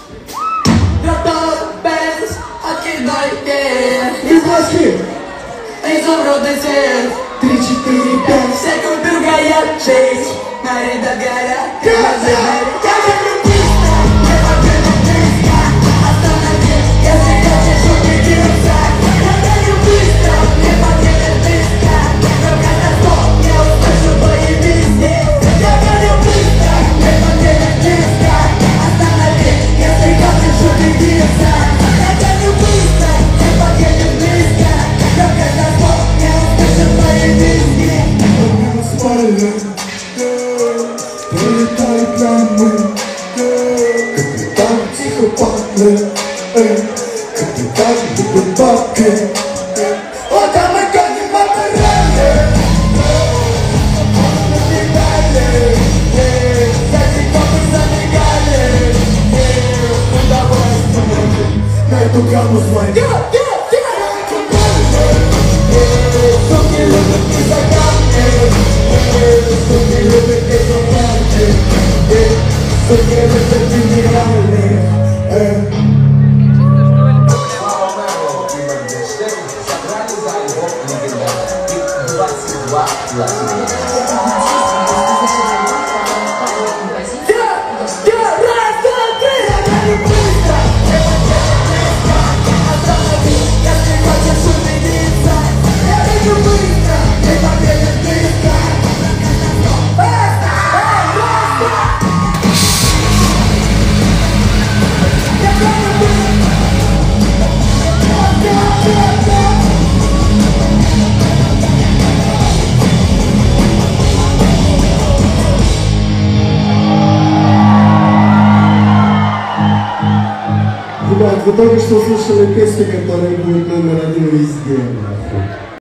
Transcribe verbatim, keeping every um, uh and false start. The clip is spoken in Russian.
Братан, без, откидайте. Из Москвы. Изумрудный цвет. Три, четыре, пять. Все купил горят, шесть. На рядах горят. Газа! Пролетают нам мы, капитан тихо падает, капитан любит бабки. Вот там мы гоним аппараты, набегали, сзади копы забегали. Ну давай смотрим на эту гамму свою. Суки любят не за камни, суки любят не за камни, суки любят генеральные. Забрали за альбом легендарный двадцать два платина. Ребят, вы только что услышали песню, которая будет номер один везде.